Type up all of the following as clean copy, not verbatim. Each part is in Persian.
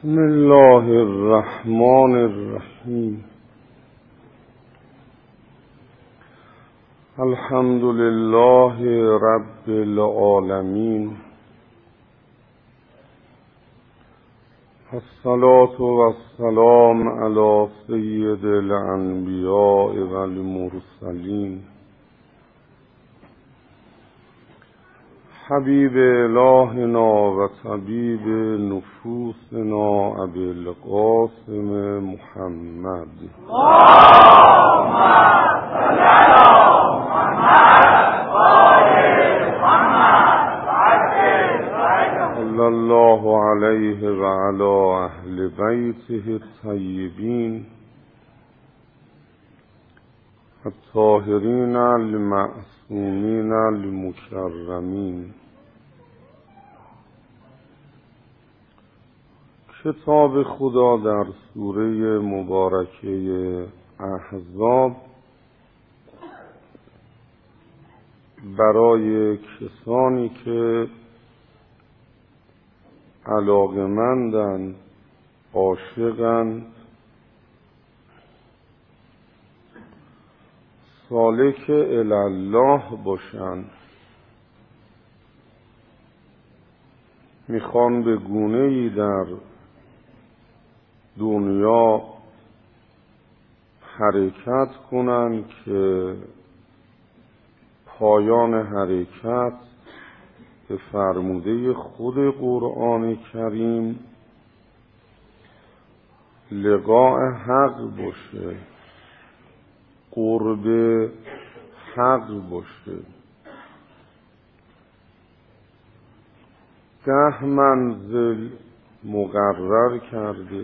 بسم الله الرحمن الرحیم. الحمد لله رب العالمین، الصلاة والسلام علی سید الانبیاء والمرسلین، حبیب الهنا و طبیب نفوسنا ابی القاسم محمد. اللهم صل علی محمد و آل محمد صلی الله علیه و علی اهل بیته الطیبین الطاهرین المعصومین المکرمین. کتاب خدا در سوره مبارکه احزاب برای کسانی که علاقه‌مندند، عاشقند، سالک الی الله باشند، میخوان به گونه‌ای در دنیا حرکت کنند که پایان حرکت به فرموده خود قرآن کریم لقاء حق باشه، قرب حق باشه. 10 منزل مقرر کرده.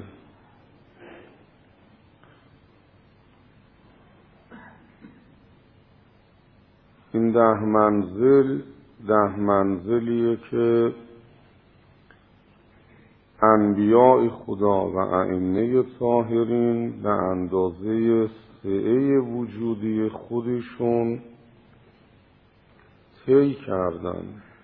این 10 منزل 10 منزلیه که انبیاء خدا و ائمه طاهرین به اندازه سعه وجودی خودشون طی کردن.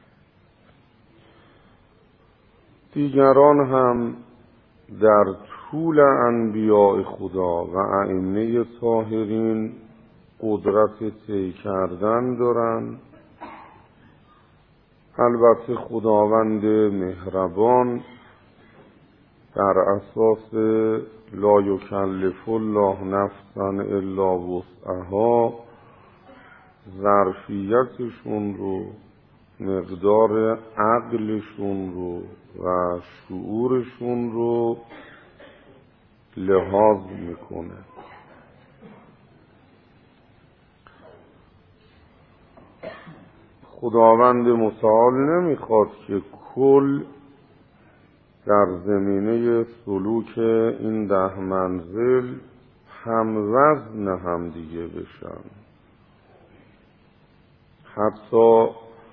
دیگران هم در طول انبیاء خدا و ائمه طاهرین قدرت طی کردن دارن. البته خداوند مهربان در اساس لا یکلف الله نفسا الا وسعها ظرفیتشون رو، مقدار عقلشون رو و شعورشون رو لحاظ میکنه. خداوند متعال نمیخواد که کل در زمینه سلوک این 10 منزل هم وزن هم دیگه بشن. حتی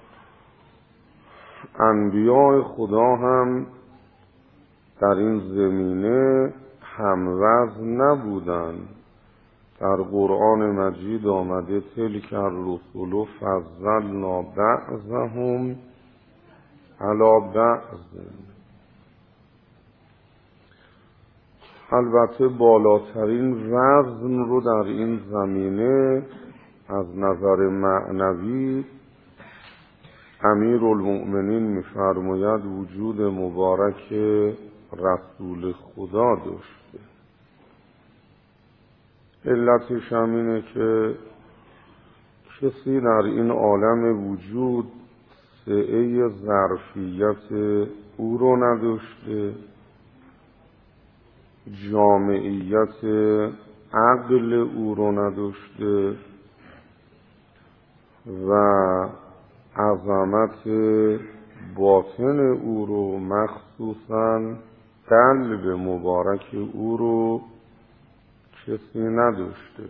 انبیاء خدا هم در این زمینه هم وزن نبودن. در قرآن مجید آمده تلک الرسل فضلنا بعضهم علی بعض. البته بالاترین وزن رو در این زمینه از نظر معنوی امیرالمؤمنین می‌فرماید وجود مبارک رسول خدا داشته. علتش هم اینه که کسی در این عالم وجود سعه ظرفیت او رو نداشته، جامعیت عقل او رو نداشته و عظمت باطن او رو، مخصوصاً قلب مبارک او رو کسی نداشته.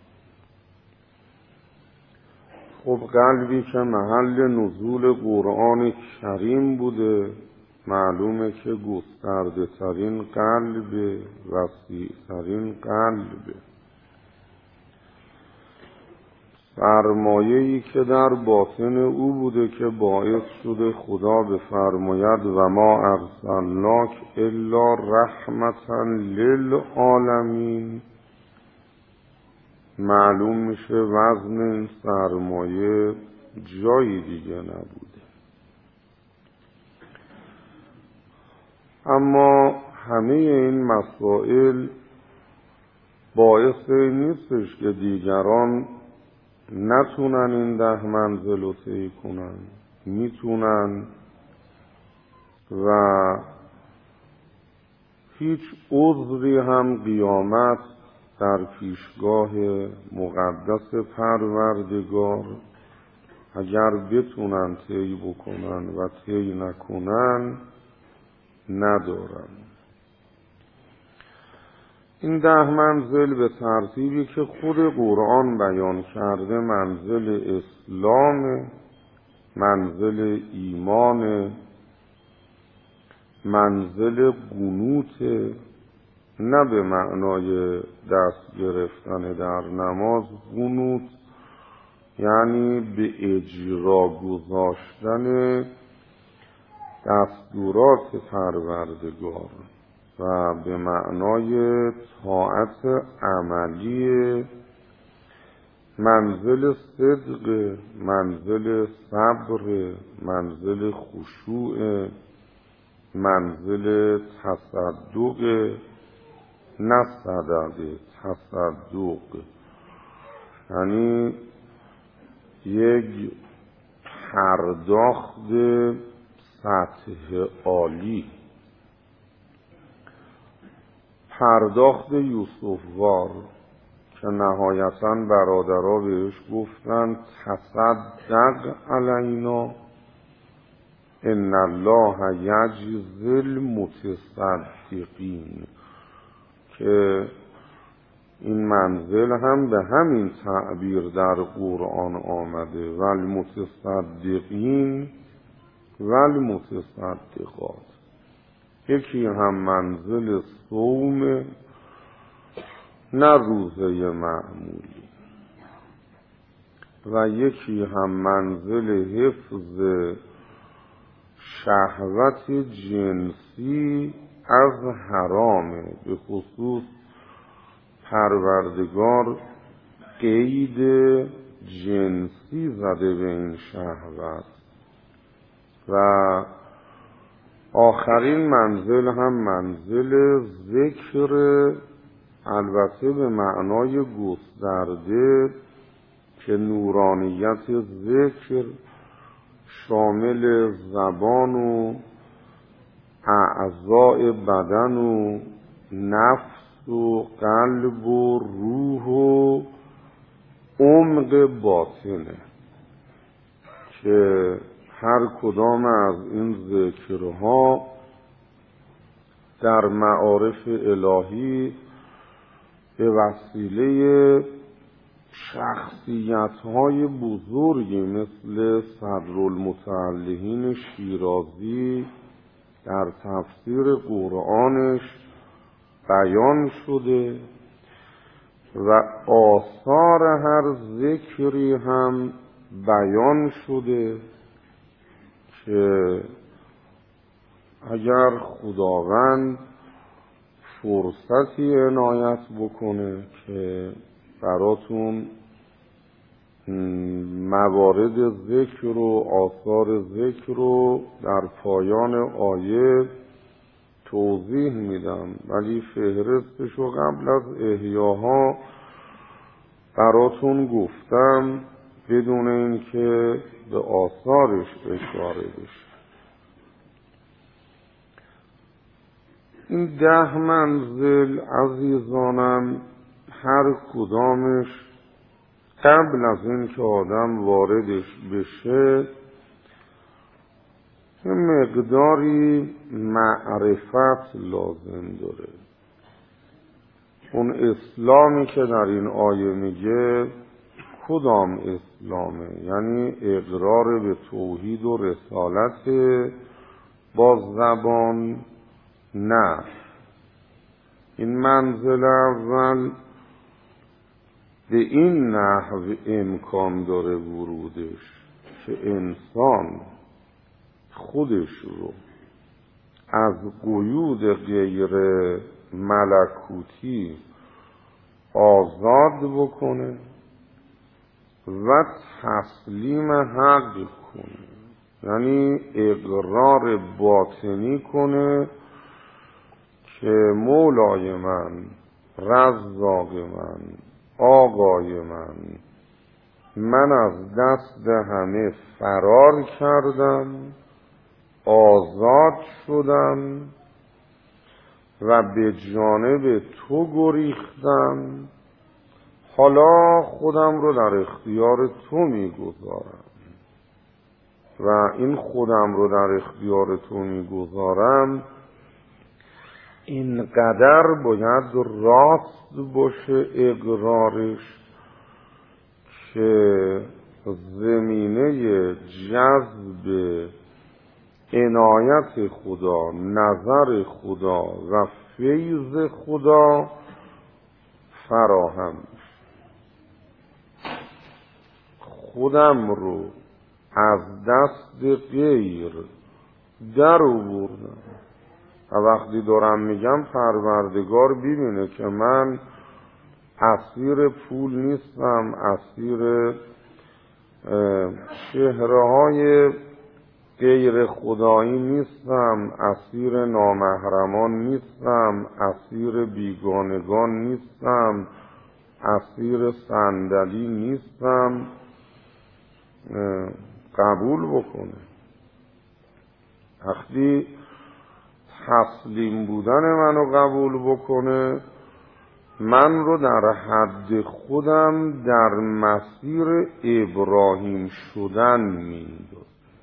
خب قلبی که محل نزول قرآن کریم بوده، معلومه که گسترده ترین قلب، وسیع ترین قلب. سرمایه‌ای که در باطن او بوده که باعث شده خدا بفرماید و ما ارسلناک الا رحمتا للعالمین، معلوم میشه وزن این سرمایه جایی دیگه نبوده. اما همه این مسائل باعث نیستش که دیگران نتونن این 10 منزل رو طی کنن، میتونن و هیچ عذری هم قیامت در پیشگاه مقدس پروردگار اگر بتونن طی بکنن و طی نکنن ندارن. این 10 منزل به ترتیبی که خود قرآن بیان کرده منزل اسلام، منزل ایمان، منزل قنوت، نه به معنای دست گرفتن در نماز، قنوت یعنی به اجرا گذاشتن دستورات پروردگار و به معنای طاعت عملی، منزل صدق، منزل صبر، منزل خشوع، منزل تصدق، نه صدقه، تصدق یعنی یک پرداخت سطح عالی، پرداخت یوسفوار که نهایتاً برادرها بهش گفتن تصدق علینا ان الله یجزی المتصدقین، که این منزل هم به همین تعبیر در قرآن آمده و المتصدقین و المتصدقات. یکی هم منزل صوم، نه روزه معمولی، و یکی هم منزل حفظ شهوت جنسی از حرامه. به خصوص پروردگار قید جنسی زده به این شهوت. و آخرین منزل هم منزل ذکر، البته به معنای گسترده که نورانیت ذکر شامل زبان و اعضاء بدن و نفس و قلب و روح و عمق باطنه، که هر کدام از این ذکرها در معارف الهی به وسیله شخصیت‌های بزرگی مثل صدرالمتعلقین شیرازی در تفسیر قرآنش بیان شده و آثار هر ذکری هم بیان شده که اگر خداوند فرصتی عنایت بکنه که براتون موارد ذکر و آثار ذکر رو در پایان آیه توضیح میدم، ولی فهرستشو قبل از احیاها براتون گفتم بدون اینکه به آثارش اشاره بشه. این 10 منزل عزیزانم هر کدامش قبل از این که آدم واردش بشه یه مقداری معرفت لازم داره. اون اسلامی که در این آیه میگه کدام اسلامه؟ یعنی اقرار به توحید و رسالت با زبان؟ نه. این منزل اول به این نحو امکان داره ورودش که انسان خودش رو از قیود غیر ملکوتی آزاد بکنه و تسلیم حق کنه، یعنی اقرار باطنی کنه که مولای من، رزاق من، آقای من از دست همه فرار کردم، آزاد شدم و به جانب تو گریختم، حالا خودم رو در اختیار تو میگذارم و این خودم رو در اختیار تو میگذارم اینقدر باید راست باشه اقرارش که زمینه جذب عنایت خدا، نظر خدا و فیض خدا فراهم میشه. خودم رو از دست غیر در آوردم و وقتی دارم میگم پروردگار ببینه که من اسیر پول نیستم، اسیر چهره‌های غیر خدایی نیستم، اسیر نامحرمان نیستم، اسیر بیگانگان نیستم، اسیر صندلی نیستم، قبول بکنه. وقتی تسلیم بودن منو قبول بکنه، من رو در حد خودم در مسیر ابراهیم شدن میندازه.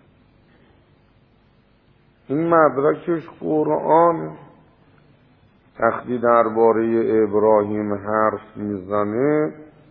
این مدرکش قرآن. وقتی درباره ابراهیم حرف میزنه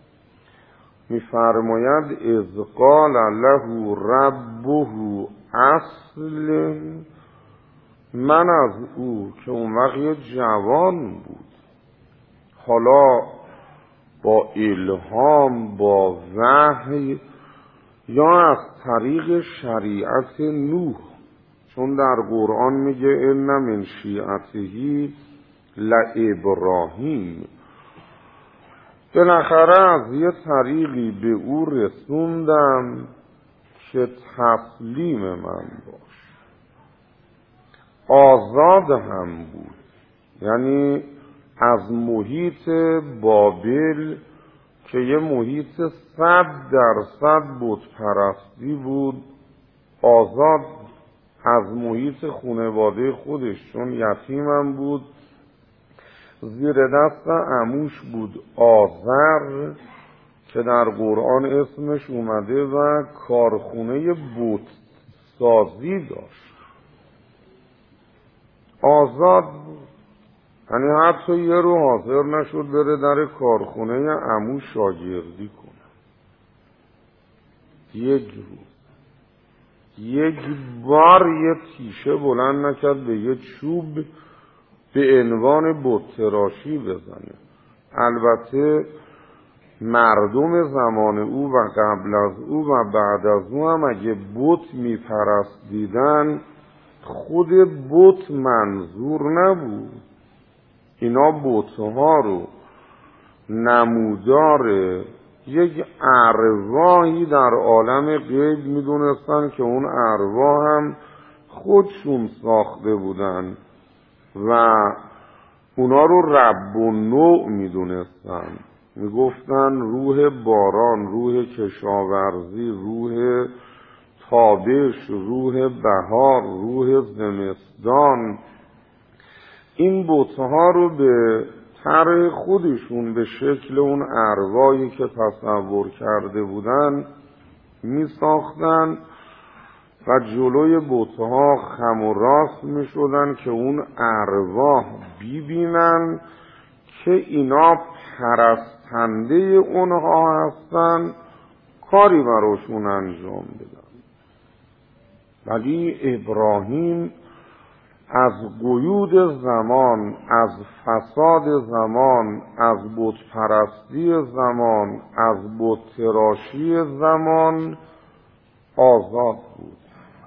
میفرماید اذ قال له ربه اصل، من از او که اون وقت یه جوان بود، حالا با الهام، با وحی یا از طریق شریعت نوح، چون در قرآن میگه ان من شیعته لابراهیم، بالاخره از یه طریقی به او رسوندم که تسلیم من باش. آزاد هم بود، یعنی از محیط بابل که یه محیط 100% بت پرستی بود، آزاد از محیط خانواده خودش، چون یتیمم بود، زیر دست عموش بود آذر که در قرآن اسمش اومده و کارخونه بت سازی داشت. آزاد بود، یعنی حتی یه رو حاضر نشد بره در کارخونه عمو شاگردی کنه. یک بار یه تیشه بلند نکرد به یه چوب به عنوان بت تراشی بزنه. البته مردم زمان او و قبل از او و بعد از او هم اگه بت میپرستیدن، خود بت منظور نبود، اینا بت‌ها رو نمودار یک ارواحی در عالم غیب میدونستن که اون ارواح هم خودشون ساخته بودن و اونا رو رب و نوع میدونستن. میگفتن روح باران، روح کشاورزی، روح تابش، روح بهار، روح زمستان. این بت‌ها رو به طرح خودشون به شکل اون ارواحی که تصور کرده بودن می ساختن و جلوی بت‌ها خم و راست می شدن که اون ارواح ببینن که اینا پرستنده اونها هستن، کاری براشون انجام بدن. ولی ابراهیم از قیود زمان، از فساد زمان، از بتپرستی زمان، از بتتراشی زمان آزاد بود.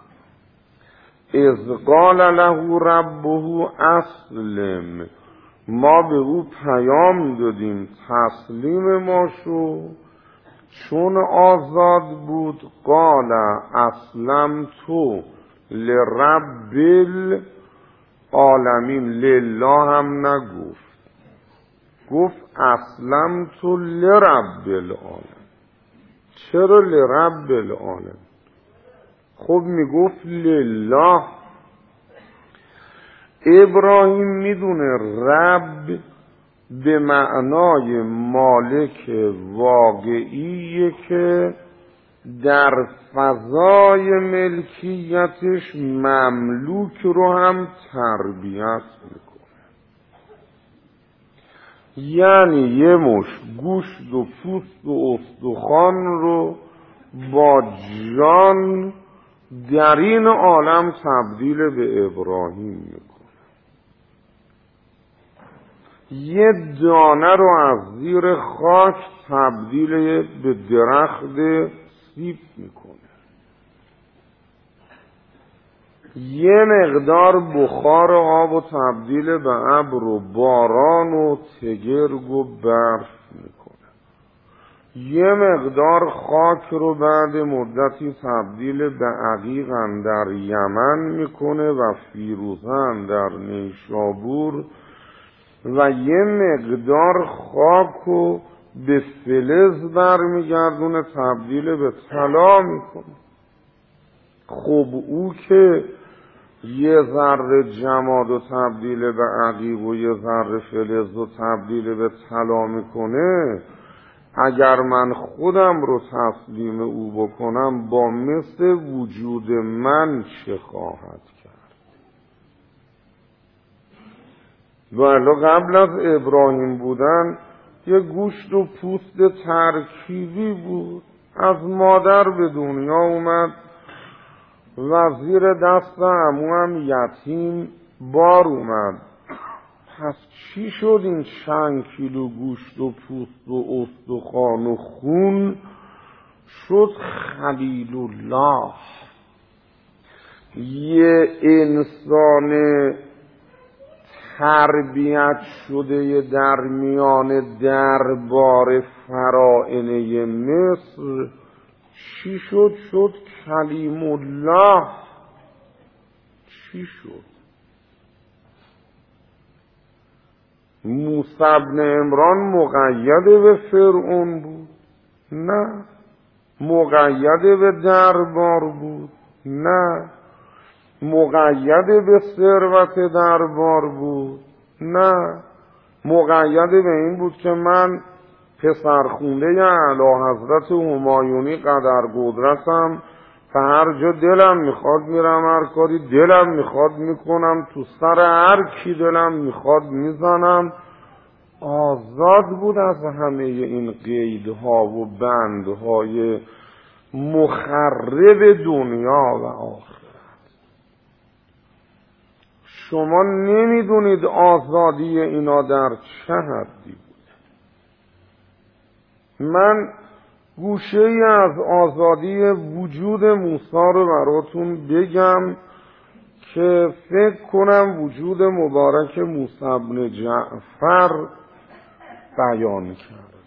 اذ قال له ربه اسلم، ما به او پیام دادیم تسلیم ما شو، چون آزاد بود. قال اسلمت لرب العالمین، لله هم نگفت، گفت اسلمت لرب العالمین. چرا لرب العالمین؟ خب میگفت لله. ابراهیم میدونه رب به معنای مالک واقعیه که در فضای ملکیتش مملوک رو هم تربیت میکنه. یعنی یه مش گوشت و پوست و استخوان رو با جان در این عالم تبدیل به ابراهیم میکنه. یه دانه رو از زیر خاک تبدیل به درخت سیب میکنه. یه مقدار بخار آب و تبدیل به ابر و باران و تگرگ و برف میکنه. یه مقدار خاک رو بعد مدتی تبدیل به عقیق در یمن میکنه و فیروزه در نیشابور، و یه مقدار خاک رو به فلز برمیگردونه تبدیل به طلا میکنه. خب او که یه ذره جماد و تبدیل به عقیق و یه ذره فلز و تبدیل به طلا میکنه، اگر من خودم رو تسلیم او بکنم با مثل وجود من چه خواهد کرد؟ ولی قبل از ابراهیم بودن یه گوشت و پوست ترکیبی بود. از مادر به دنیا اومد و زیر دست عموم یتیم بار اومد. پس چی شد این چند کیلو گوشت و پوست و استخوان و خون شد خلیل الله؟ یه انسان تربیت شده در میان دربار فرائنه مصر چی شد؟ شد کلیم الله. چی شد؟ موسی بن عمران مقید به فرعون بود؟ نه. مقید به دربار بود؟ نه. مقید به ثروت دربار بود؟ نه. مقید به این بود که من پسرخونده اعلی حضرت همایونی قدر قدرتم، و هر جا دلم میخواد میرم، هر کاری دلم میخواد میکنم، تو سر هر کی دلم میخواد میزنم. آزاد بود از همه این قیدها و بندهای مخرب دنیا و آخرت. شما نمیدونید آزادی اینا در چه حدی بود. من گوشه ای از آزادی وجود موسی رو براتون بگم که فکر کنم وجود مبارک موسی بن جعفر بیان کرد.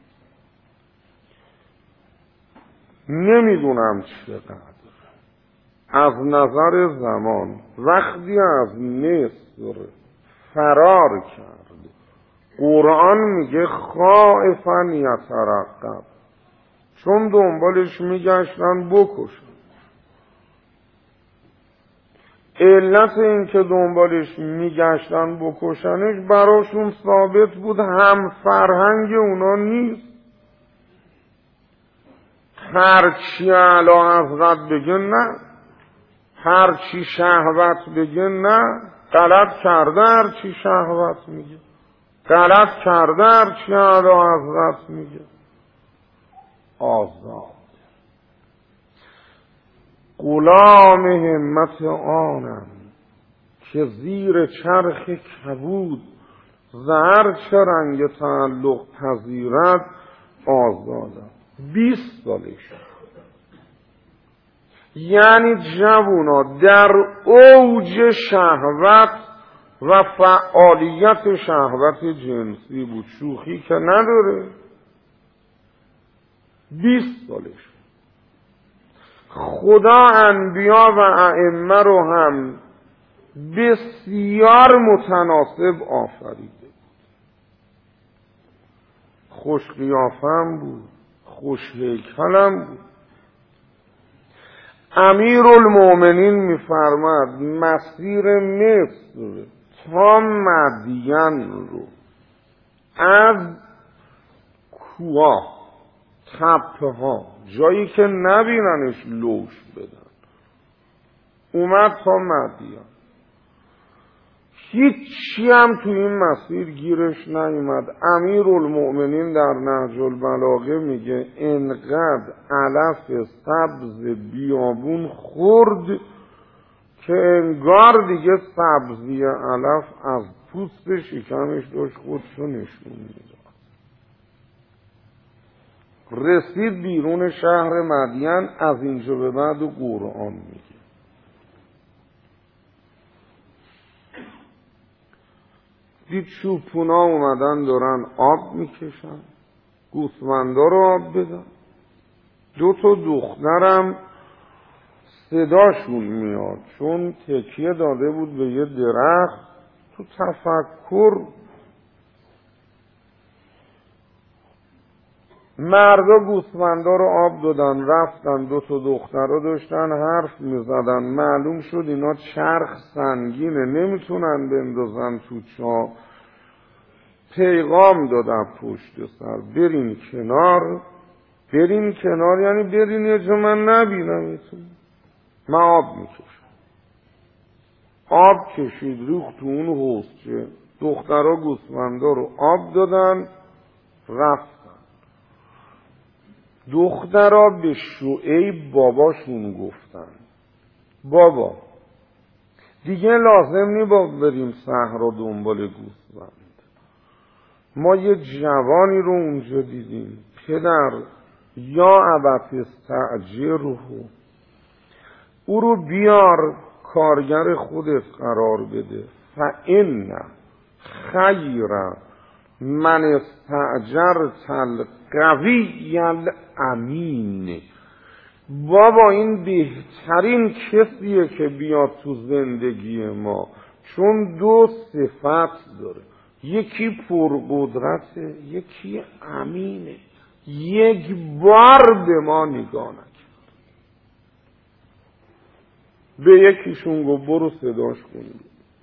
نمیدونم چقدر از نظر زمان وقتی از مصر فرار کرد، قرآن میگه خائفا یترقب، چون دنبالش میگشتن بکشن. علت این که دنبالش میگشتن بکشنش براشون ثابت بود هم فرهنگ اونا نیست. هرچی اعلی حضرت بگه نه، هرچی شهوت بگه نه. غلط کرده هرچی شهوت میگه، غلط کرده هرچی اعلی حضرت میگه. آزاد غلام همت آنم که زیر چرخ کبود زهر چه رنگ تعلق پذیرد آزادم. 20 سالش، یعنی جوونا در اوج شهوت و فعالیت شهوت جنسی بود، شوخی که نداره. 20 سالش. خدا انبیا و ائمه رو هم بسیار متناسب آفریده. خوش قیافم بود، خوش هیکلم بود. امیرالمومنین میفرماد مسیر مصر تا مدین رو از کوه، تپه ها، جایی که نبیننش لوش بدن، اومد تا مدین. هیچی هم تو این مسیر گیرش نیومد. امیرالمؤمنین در نهج البلاغه میگه انقدر علف سبز بیابون خورد که انگار دیگه سبزی علف از پوست شکمش داشت خودشو نشون میداد. رسید بیرون شهر مدین. از اینجا به بعد قرآن میگه دید چوپونا اومدن دارن آب میکشن، گوسفندا رو آب بدن. 2 دخترم صداشون میاد چون تکیه داده بود به یه درخت. تو تفکر مردا گوسفندا رو آب دادن، رفتن. 2 دختر رو داشتن حرف میزدن. معلوم شد اینا چرخ سنگینه نمیتونن بندازن تو چاه. پیغام دادن پشت سر برین کنار. برین کنار یعنی برین یه جا من نبینم ایتون، من آب میکشم. آب کشید ریخت تو اون حوضچه. دخترها گوسفندا رو آب دادن رفتن. دخترها به شعیب باباشون گفتن بابا دیگه لازم نی با بریم صحرا دنبال گوسفند. ما یه جوانی رو اونجا دیدیم. پدر یا ابت استأجره، او رو بیار کارگر خودت قرار بده. فإن خیر من استأجرت القوی الامین. بابا این بهترین کسیه که بیاد تو زندگی ما، چون 2 صفت داره. یکی پرقدرته، یکی امینه. یک بار به ما نگاه نکرد. به یکیشون گفت برو صداش کن.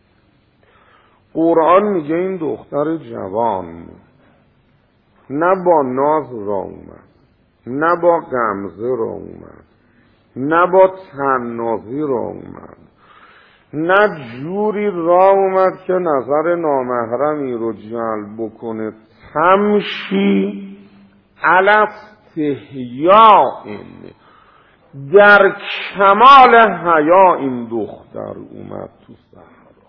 قرآن میگه این دختر جوان نه با ناز را اومد، نه با غمزه را اومد، نه با طنازی را اومد، نه جوری را اومد که نظر نامحرمی رو جلب بکنه. تمشی علی استحیاء، در کمال حیا این دختر اومد تو صحرا.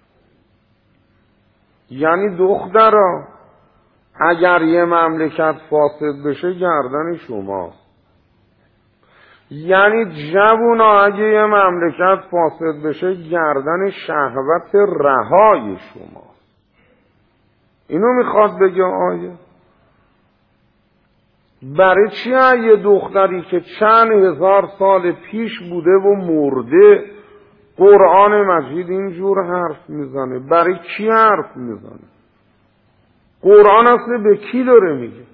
یعنی دخترها اگر یه مملکت فاسد بشه گردن شماست. یعنی جوونا اگه یه مملکت فاسد بشه گردن شهوت رهای شماست. اینو میخواد بگه آیه. برای چی یه دختری که چند هزار سال پیش بوده و مرده قرآن مجید اینجور حرف میزنه؟ برای کی حرف میزنه؟ قرآن اصلا به کی داره میگه؟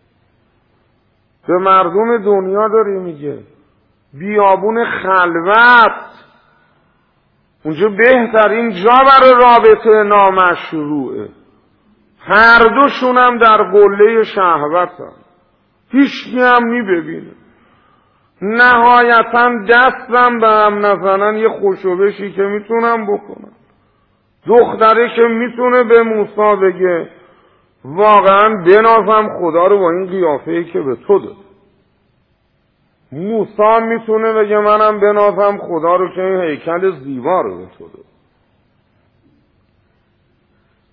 به مردم دنیا داره میگه. بیابون خلوت، اونجا بهترین جا برای رابطه نامشروعه. هر دوشون هم در قله شهوت هم. هیچکی هم میبینه. نهایتا دستم به هم نزنن یه خوشوبشی که میتونم بکنم. دختره که میتونه به موسی بگه واقعا بنازم خدا رو با این قیافه‌ای که به تو داد. موسی میتونه بگه منم بنازم خدا رو که این هیکل زیبا رو به تو داد.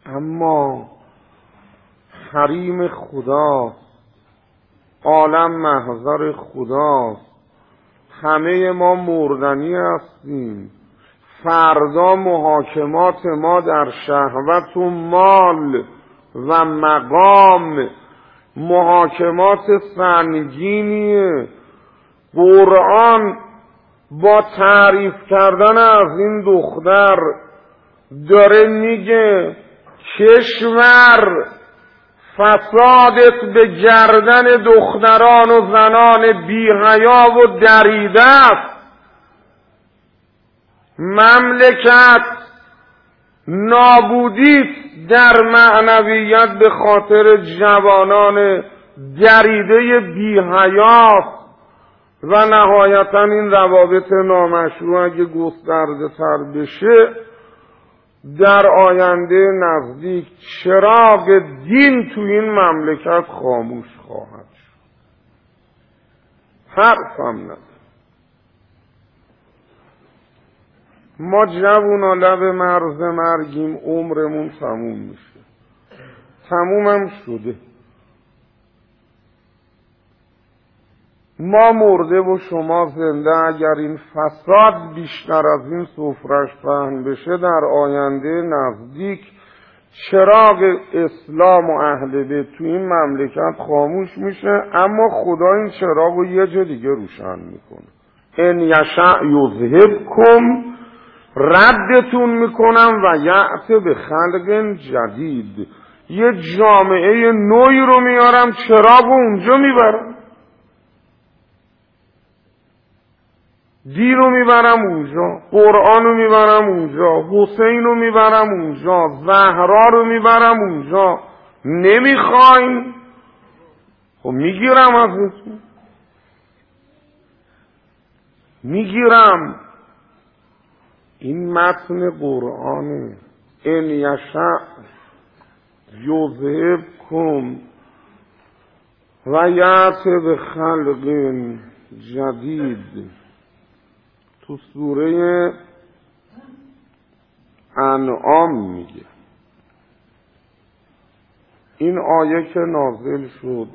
اما حریم خدا، عالم محضر خداست، همه ما مردنی هستیم. فردا محاکمات ما در شهوت و مال و مقام محاکمات سنگینیه. قرآن با تعریف کردن از این دختر داره میگه کشور فسادت به گردن دختران و زنان بی‌حیا و دریده است. مملکت نابودیت در معنویت به خاطر جوانان دریده بی‌حیا و نهایتا این روابط نامشروع اگه گسترده تر بشه در آینده نزدیک چراغ دین تو این مملکت خاموش خواهد شد. حرفم نداره. ما جوونا لب مرز مرگیم، عمرمون تموم میشه. تمومم شده. ما مرده و شما زنده. اگر این فساد بیشتر از این سفرش پهن بشه در آینده نزدیک چراغ اسلام و اهل بیت تو این مملکت خاموش میشه، اما خدا این چراغ رو یه جا دیگه روشن میکنه. ان یشاء یذهبکم، ردتون میکنم و یأتی به خلق جدید، یه جامعه نوعی رو میارم، چراغ رو اونجا میبرم، دین رو میبرم اونجا، قرآن رو میبرم اونجا، حسین رو میبرم اونجا، زهرا رو میبرم اونجا. نمیخواین؟ خب میگیرم ازتون، میگیرم. این متن قرآنه. ان یشاء یذهبکم و یأتی به خلق جدید. تو سوره انعام میگه. این آیه که نازل شد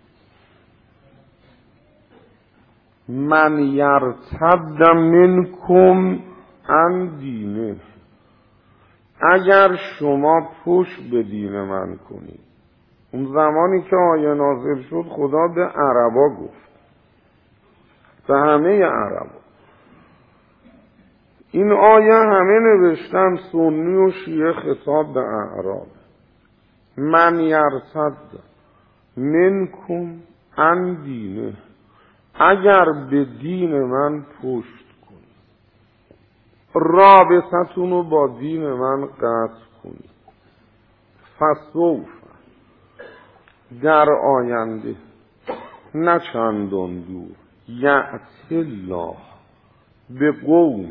من یرتد منکم عن دینه، اگر شما پشت به دین من کنید. اون زمانی که آیه نازل شد خدا به عربا گفت، به همه عربا. این آیه همه نوشتن سنی و شیعه خطاب به اعراب. من یرتد منکم عن دینه، اگر به دین من پشت کنید، رابطتون رو با دین من قطع کنید، فسوف، در آینده نه چندان دور، یأتی الله به قوم،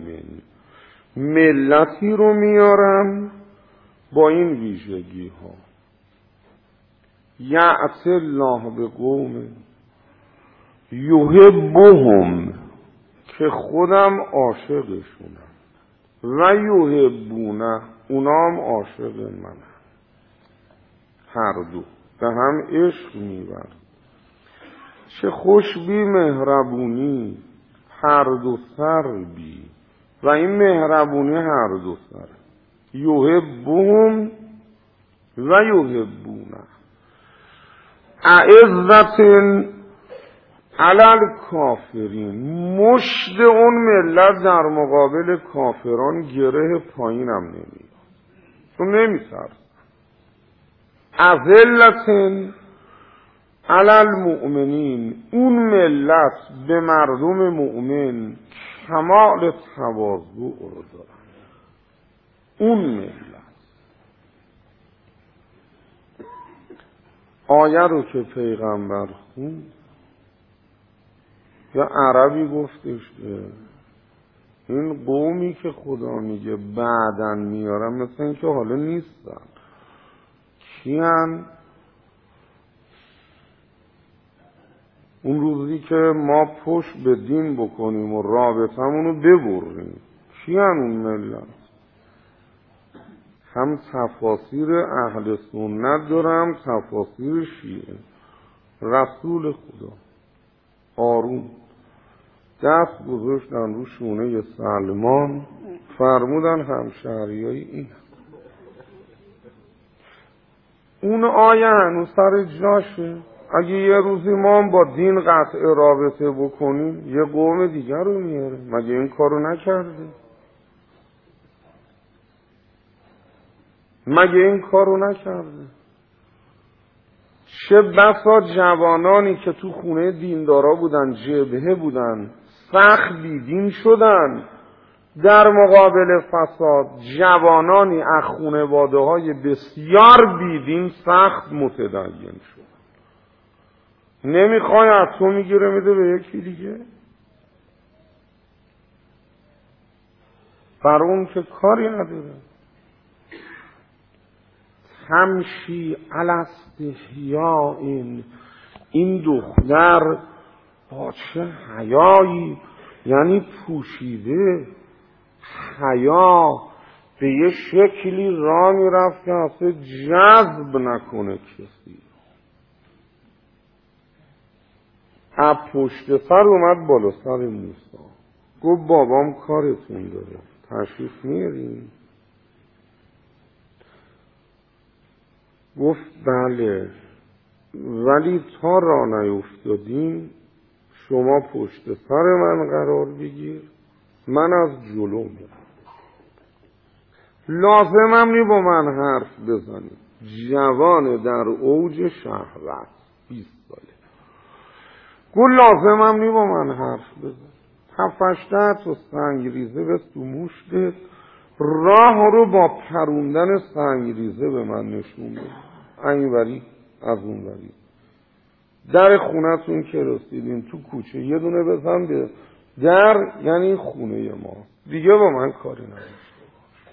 ملتی رو میارم با این ویژگی ها. یأتی الله به قوم یحبهم، که خودم عاشقشونم، و یحبونه، اونام عاشق منم. هر دو به هم عشق میبرن. چه خوش بی مهربونی هر دو سر بی، و این مهربونی هر دو سر. یحبهم و یحبونه. اعزت علی الکافرین، مشت اون ملت در مقابل کافران گره پایینم نمیاد، چون نمیترسن. اذلت علی المؤمنین، اون ملت به مردم مؤمن کمال تواضع رو دارن. اون ملت آیه رو که پیغمبر خوند، یا عربی گفتش که این قومی که خدا میگه بعدن میارم، مثل این که حالا نیستن. کیان؟ اون روزی که ما پشت به دین بکنیم و رابطمونو ببریم. کیان اون ملت؟ هم تفاسیر اهل سنت دارم، تفاسیر شیعه. رسول خدا آروم دست گذاشتن رو شونه سلمان، فرمودن همشهریای این. اون آیه هنوز سر جاشه. اگه یه روزی ما با دین قطع رابطه بکنیم یه قوم دیگر رو میاره. مگه این کارو نکرده؟ مگه این کارو نکرده؟ چه بسا جوانانی که تو خونه دیندارا بودن، جبهه بودن، سخت بیدین شدن در مقابل فساد. جوانانی از خانواده‌های بسیار بیدین سخت متدین شد. نمیخوای از تو میگیره میده به یکی دیگه. بر اون که کاری نداره. تمشی علی استحیاء، این دختر با چه حیایی، یعنی پوشیده، حیا به یه شکلی راه میرفت که اصلا جذب نکنه کسی. از پشت سر اومد بالا سر موسی، گفت بابام کارتون داره، تشریف میارین؟ گفت بله، ولی تا راه نیفتادیم شما پشت سر من قرار بگیر، من از جلو میرم. لازمم نی با من حرف بزنی. جوان در اوج شهوت 20 ساله. گفت لازمم نی با من حرف بزن. 7-8 تا سنگریزه به سموش ده، راه رو با پروندن سنگریزه به من نشون بده. اینوری از اونوری. در خونتون که رسیدین تو کوچه یه دونه بزن به در، یعنی خونه ما دیگه، با من کاری نداشته باش.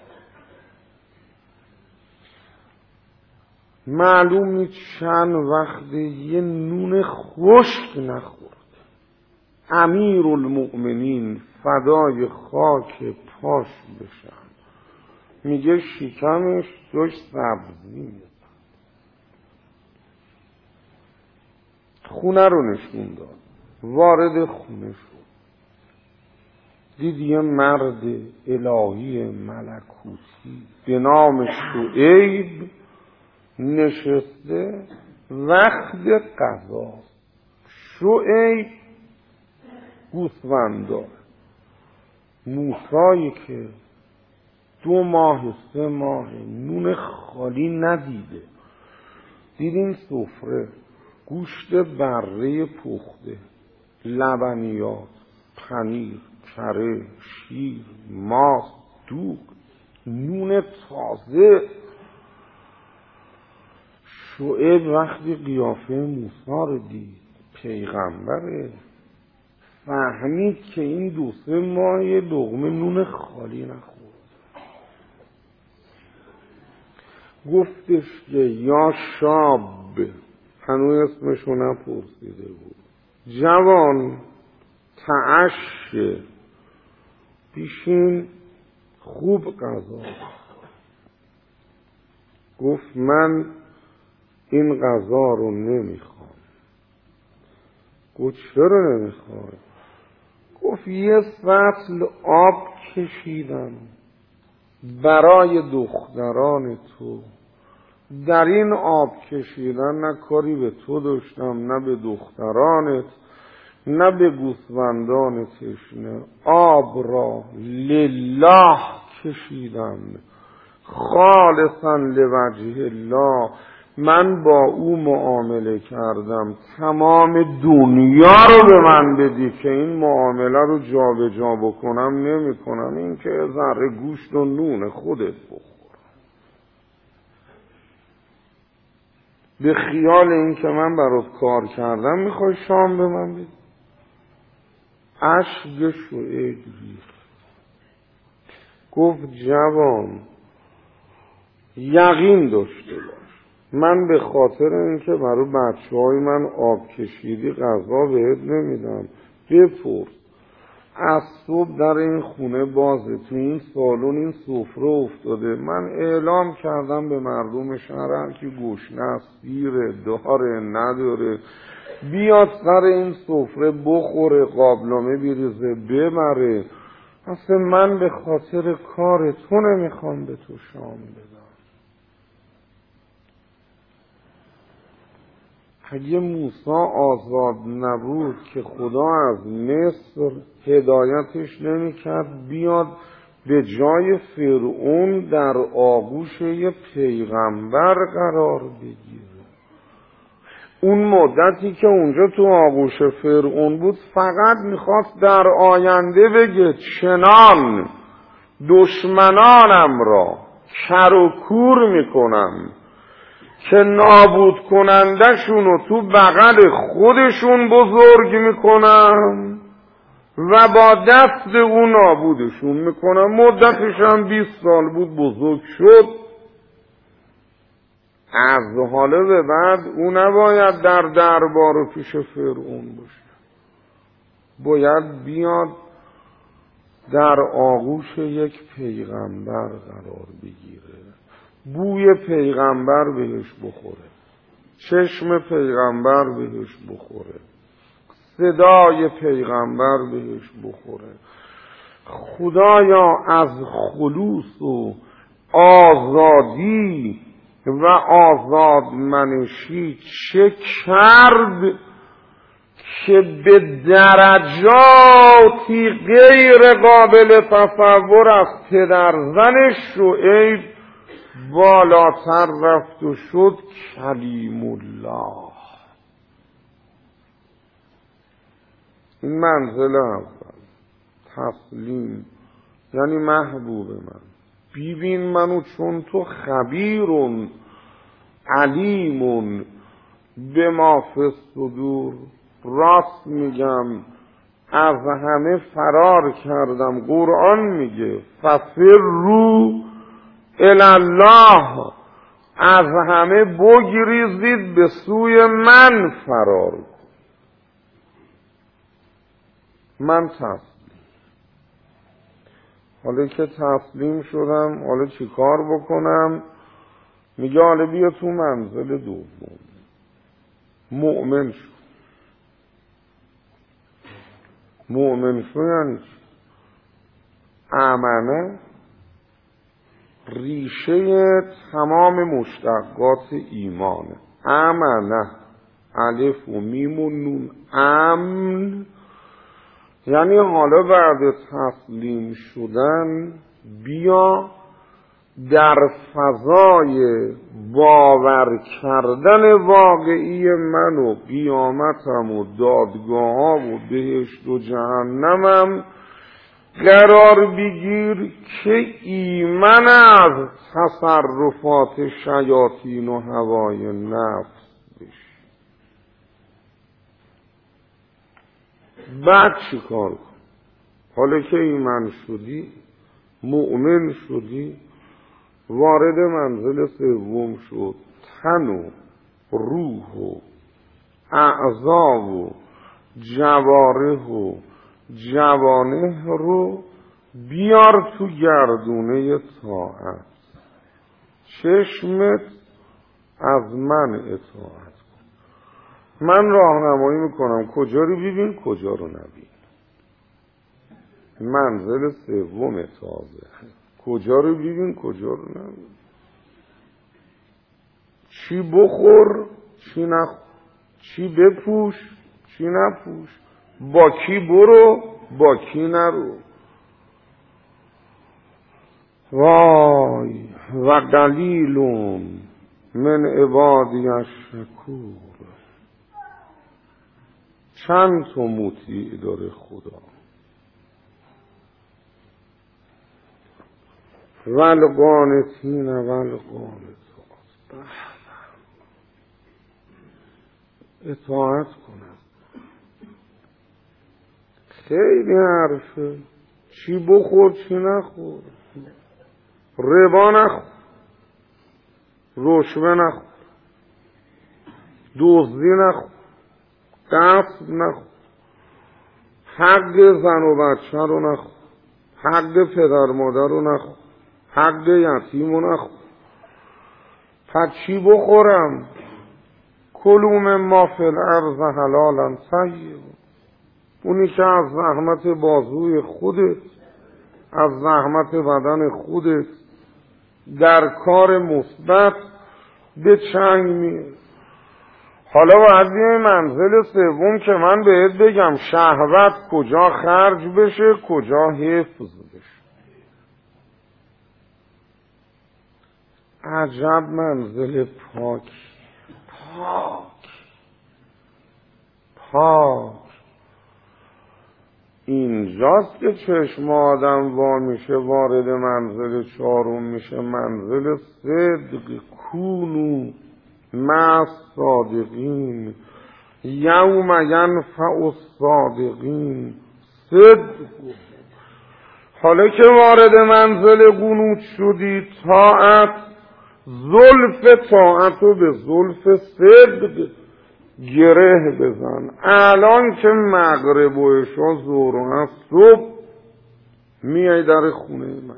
معلوم نیست چند وقت یه نون خشک نخورد. امیرالمؤمنین فدای خاک پاش بشن، میگه شکمش داشت سبزی میزن. خونه رو نشون داد. وارد خونه شد، دید یه مرد الهی ملکوتی به نام شعیب نشسته، وقت غذا. شعیب گوسفندار. موسایی که 2 ماه 3 ماه نون خالی ندیده، دید این سفره گوشت بره پخته، لبنیات، پنیر، کره، شیر، ماست، دوغ، نون تازه. شعیب وقتی قیافه موسی رو دید، پیغمبره، فهمید که این 2-3 ماه یه لقمه نون خالی نخورد. گفتش که یا شاب، هنوز اسمشو نپرسیده بود، جوان، تعش، بیشین خوب غذا. گفت من این غذا رو نمیخوام. گفت چرا نمیخوای؟ گفت یه سطل آب کشیدم برای دختران تو، در این آب کشیدن نه کاری به تو داشتم، نه به دخترانت، نه به گوسفندان تشنه. آب را لله کشیدم، خالصا لوجه الله. من با او معامله کردم، تمام دنیا رو به من بدی که این معامله رو جا به جا بکنم نمی کنم. این که ذره گوشت و نون خودت بخور. به خیال این که من برات کار کردم میخوای شام به من بدی؟ اشک شعیب ریخت. گفت جوان، یقین داشته باش، من به خاطر اینکه برای بچه‌های من آب کشیدی غذا بهت نمیدم. بپرس از صبح در این خونه بازه، تو این سالن این سفره افتاده. من اعلام کردم به مردم شهر که گشنه است، سیره، داره، نداره، بیاد سر این سفره بخوره، قابلمه بریزه ببره. اصلا من به خاطر کار تو نمیخوام به تو شام بدم. اگه موسی آزاد نبود که خدا از مصر هدایتش نمیکرد بیاد به جای فرعون در آغوش یه پیغمبر قرار بگیره. اون مدتی که اونجا تو آغوش فرعون بود فقط میخواست در آینده بگه چنان دشمنانم را کر و کور میکنم که نابود کنندشون رو تو بغل خودشون بزرگ میکنم و با دست اون نابودشون میکنم. مدتش هم 20 سال بود بزرگ شد. از حالا به بعد اون نباید در دربار و پیش فرعون باشه، باید بیاد در آغوش یک پیغمبر قرار بگیره، بوی پیغمبر بهش بخوره، چشم پیغمبر بهش بخوره، صدای پیغمبر بهش بخوره. خدایا از خلوص و آزادی و آزادمنشی چه کرد که به درجاتی غیر قابل تصور از پدر زن شعیب بالاتر رفت و شد کلیم الله. این منزل اول تسلیم، یعنی محبوب من ببین منو چون تو خبیرون علیمون به ما فی الصدور. راست میگم از همه فرار کردم. قرآن میگه ففروا الی الله، از همه بگریزید به سوی من فرار کن. من تسلیم. حالا که تسلیم شدم حالا چی کار بکنم؟ میگه حالا بیا تو منزل دوم، مؤمن شو. مؤمن شو یعنی چی؟ امنه ریشه تمام مشتقات ایمانه. امنه الف و میم و نون، امن یعنی حالا بعد تسلیم شدن بیا در فضای باور کردن واقعی من و قیامتم و دادگاه و بهشت و جهنمم قرار بگیر که ایمن از تصرفات شیاطین و هوای نفس بشی. بعد چی کار کن؟ حالا که ایمان شدی، مؤمن شدی، وارد منزل سوم شد. تن و روح و اعضا و جوارح و جوانح رو بیار تو گردونه طاعت. چشمت از من اطاعت کن. من راهنمایی میکنم کجا رو ببین کجا رو نبین. منزل سوم تازه کجا رو ببین کجا رو نبین. چی بخور چی نخور، چی بپوش چی نپوش، با کی برو با کی نرو. وای و قلیل من عبادی الشکور. چند تا مطیع داره خدا. والقانتین والقانتات، اطاعت کنم. خیلی حرفه. چی بخور چی نخور، ربا نخور، رشوه نخور، دزدی نخور، غصب نخور. حق زن و بچه رو نخور، حق پدر مادر رو نخور، حق یتیم رو نخور. پس چی بخورم؟ کلوا مما فی الارض حلالا طیبا. اونی که از زحمت بازوی خودت، از زحمت بدن خودت در کار مثبت به چنگ میاد. حالا باید بیای منزل سوم که من بهت بگم شهوت کجا خرج بشه کجا حفظ بشه. عجب منزل پاک اینجاست که چشم آدم وا میشه وارد منزل چهارم میشه، منزل صدق. کونو مع الصادقین یوم ینفع الصادقین صدق. حالا که وارد منزل قنوت شدی، طاعت زلف طاعت رو به زلف صدق گره بزن. الان که مغرب و عشا ظهر و عصر صبح میای در خونه من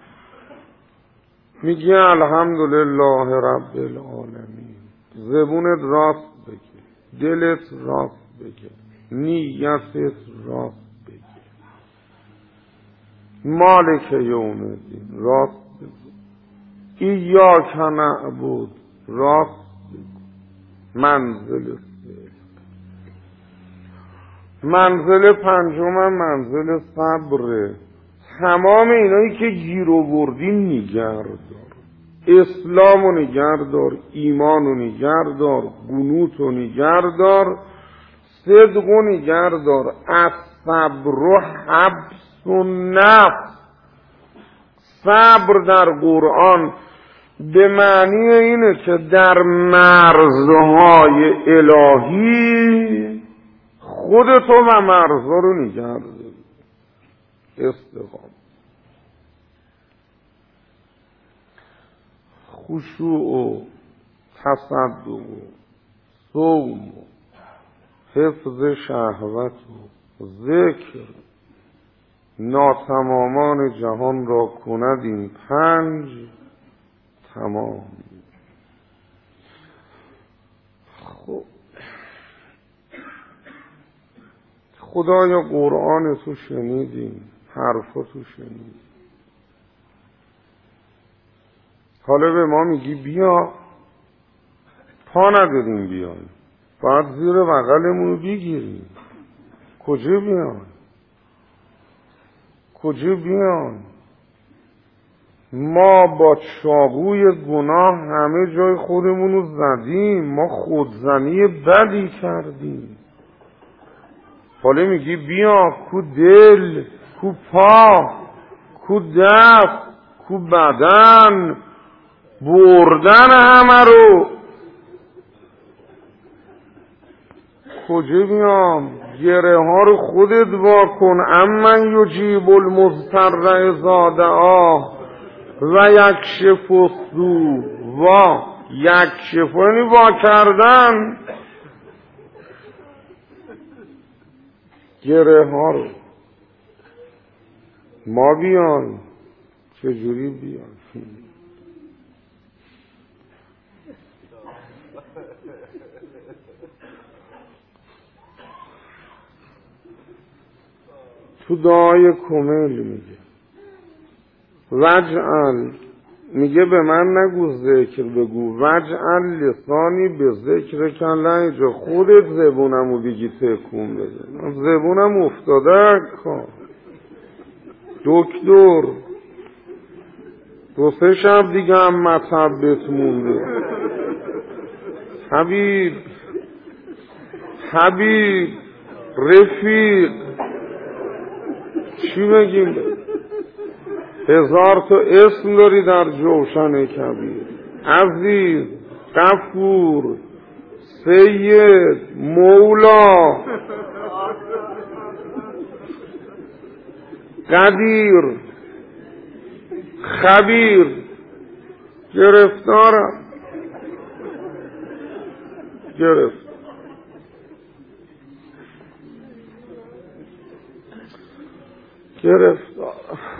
میگی الحمدلله رب العالمین، زبونت راست بگه، دلت راست بگه، نیتت راست بگه، مالک یوم الدین راست بگه، ایاک نعبد راست بگه. منزل پنجم منزل صبره. تمام اینایی که گیر آوردی نگه دار، اسلامو نگه دار، ایمانو نگه دار، قنوتو نگه دار، صدقو نگه دار. الصبر حبس النفس. صبر در قرآن به معنی اینه که در مرزهای الهی خودتو و مرزها رو نگه داری. استقامت، خشوع و تصدق و صوم و حفظ شهوت و ذکر ناتمامان جهان را کند این پنج تمام. خب خدایا قرآن تو شنیدیم، حرفا تو شنیدیم، حالا به ما میگی بیا، پا نداریم بیایم، باید زیر بغلمون بگیریم. کجا بیایم؟ کجا بیایم؟ ما با چاقوی گناه همه جای خودمون رو زدیم، ما خودزنی بدی کردیم. حالا میگی بیا، کو دل، کو پا، کو دست، کو بدن، بردن همه رو. کجا بیام؟ گره ها رو خودت وا کن. امن یجیب المضطر اذا دعاه و یکشف السوء. وا یکشف یعنی وا کردن گره ها رو. ما بیان چجوری بیان؟ تو دعای کمیل میگه وجعل، میگه به من نگو ذکر بگو، وجعل لسانی به ذکر کن لنجا. خودت زبونمو بگی تکون بده، من زبونم افتاده کن. دکتر 2-3 شب دیگه هم مطب بهت مونده. حبیب رفیق چی بگیم؟ 1000 تا اسم داری در جوشن کبیر. عزیز، غفور، سید، مولا، قدیر، خبیر. گرفتارم، گرفتار.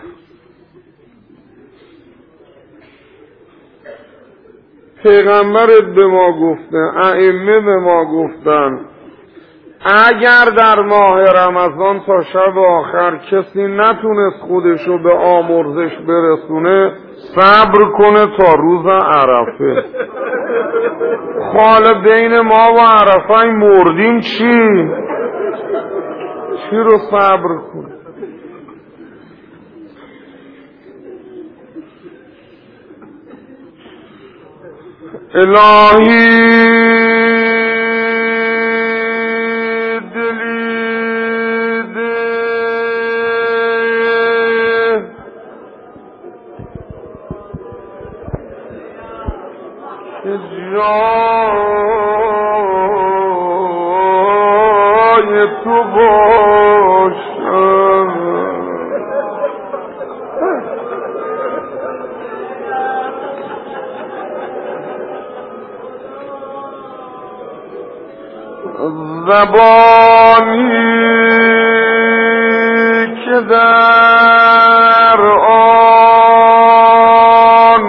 پیغمبرت به ما گفته، ائمه به ما گفتن اگر در ماه رمضان تا شب آخر کسی نتونست خودشو به آمرزش برسونه صبر کنه تا روز عرفه. حالا بین ما و عرفه مردیم چی رو صبر کنه؟ الهی جای تو باشم، زبانی که در آن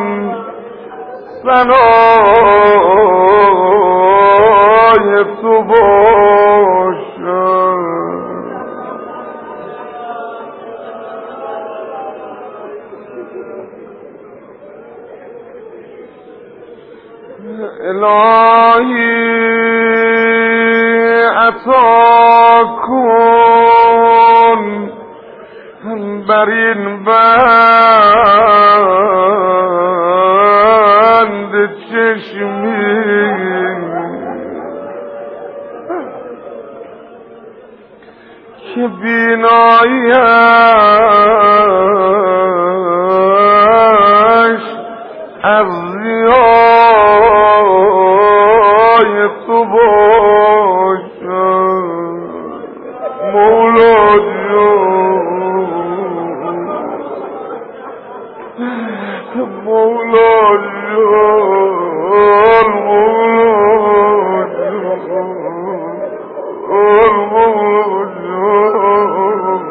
ثنای تو باشم، الهی عطا کن بر این بند چشمی که بیناییش از ضیای تو باشم. مولا جان، مولا جان، مولا جان.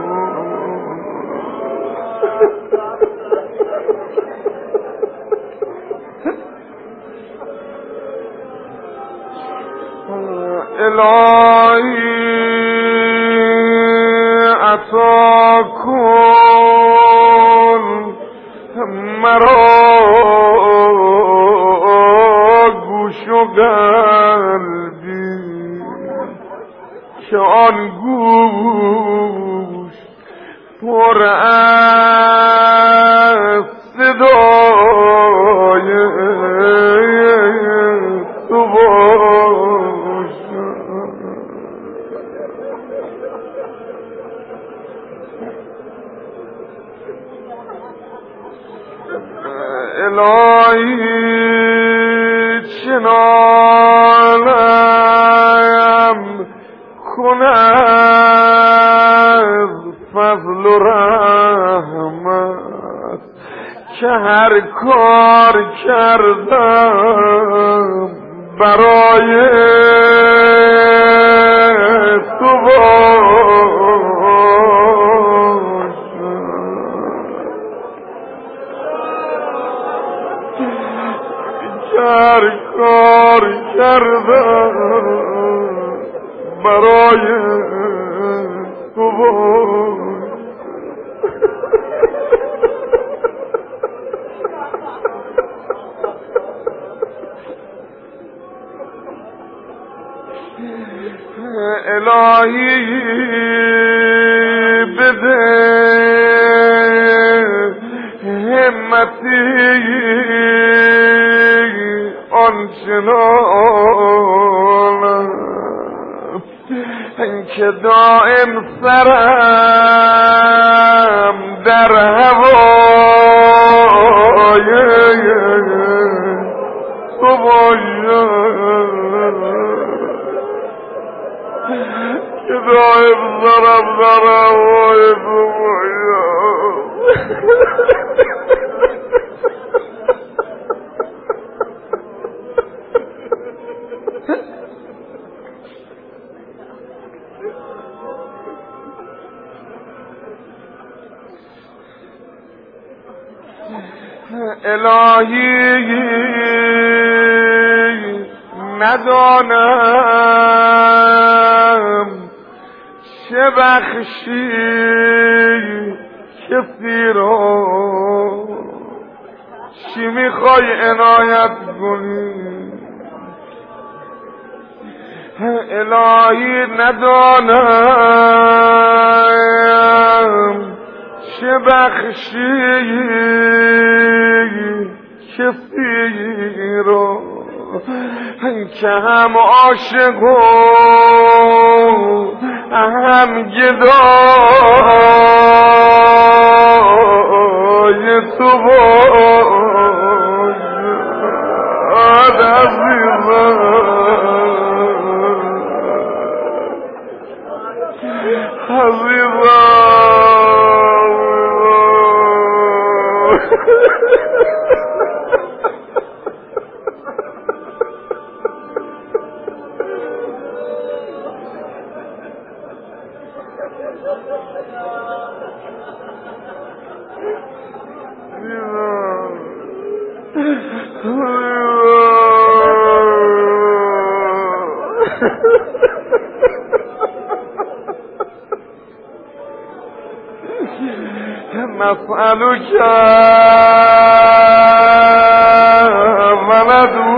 الهی عطا کن مرا گوش و قلبی که آن گوش پر از صدای تو الهی چنانم کن از فضل و رحمت که هر کار کردم برای تو هر کار کردم برای تو الهی بده همتی آنچنانم که دائم سرم در هوای تو باشم، که دائم سرم در هوای تو باشم. الهی ندانم چه بخشی کسی را، چی میخوای عنایت کنی؟ الهی ندانم چه بخشی کسی را که هم عاشق و هم گدای تو باشد نسألك ولدو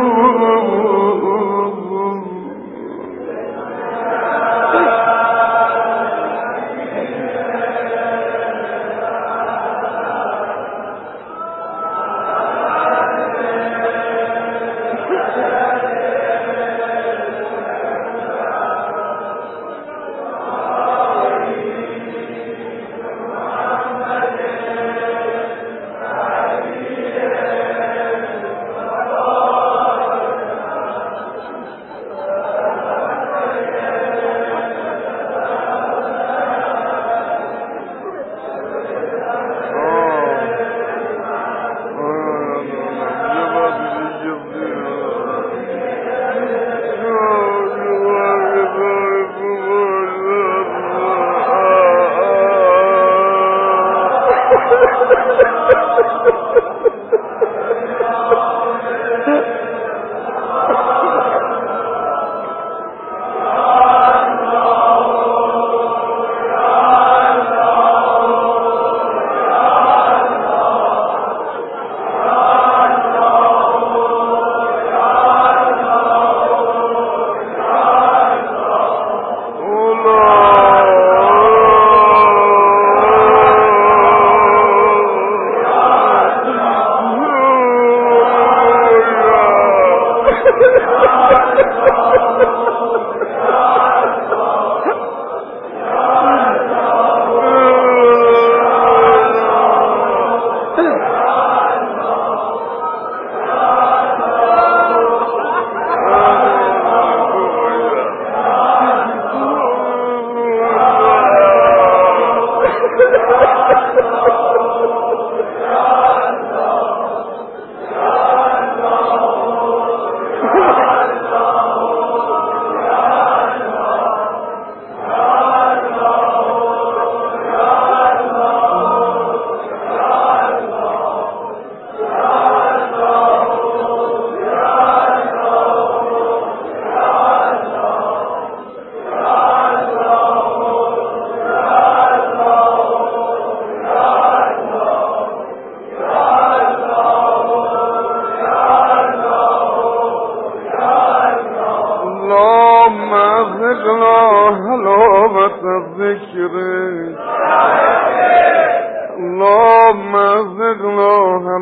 اللهم ارزقنا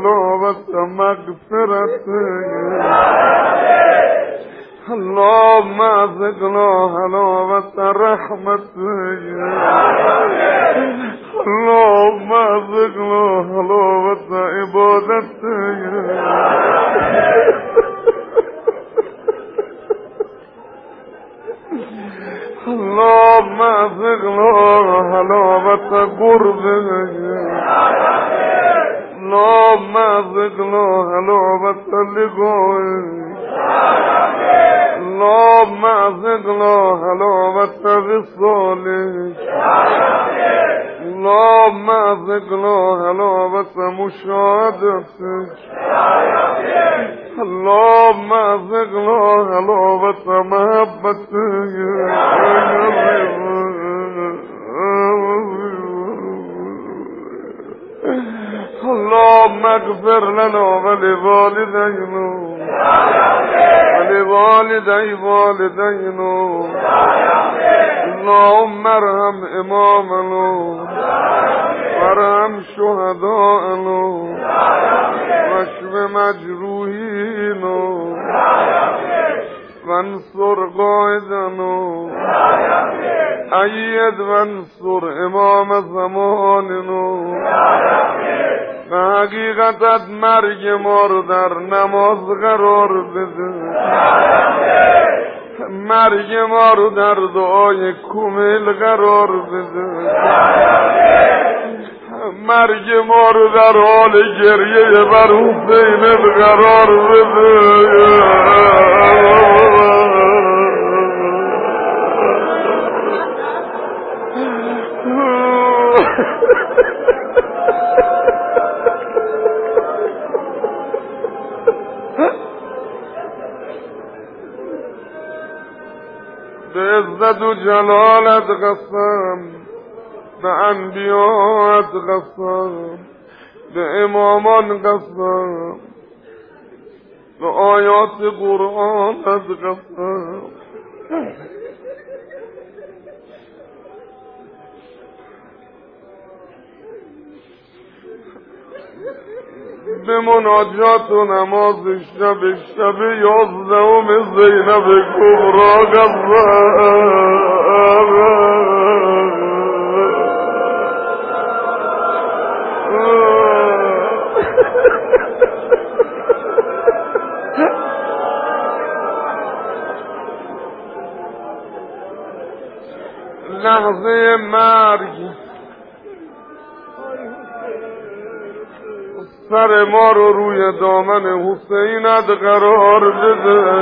حلاوة مغفرتك اللهم ارزقنا حلاوة رحمتك اللهم ارزقنا حلاوة عبادتك اللهم ارزقنا حلاوة قربك اللهم ارزقنا حلاوة لقائك اللهم ارزقنا حلاوة وصالك اللهم ارزقنا حلاوة مشاهدتك اللهم ازقنا حلاوة محبتك اللهم اغفر لنا ولوالدينا ولوالدي والدينا اللهم ارحم امامنا وارحم شهداءنا واشف مجروحينا وانصر قائدنا ايد وانصر امام زماننا و حقیقتت مرگ ما رو در نماز قرار بده مرگ ما رو در دعای کمیل قرار بده مرگ ما رو در حال گریه بر حسین قرار بده به عزت و جلالت قسم به انبیاءت قسم به امامان قسم به آیات قرآنت قسم به مناجات و نماز شب 11 زینب کبرا قسم لحظه مرگ سر ما رو روی دامن حسینت قرار بده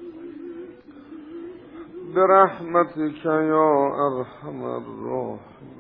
برحمتك يا أرحم الراحمين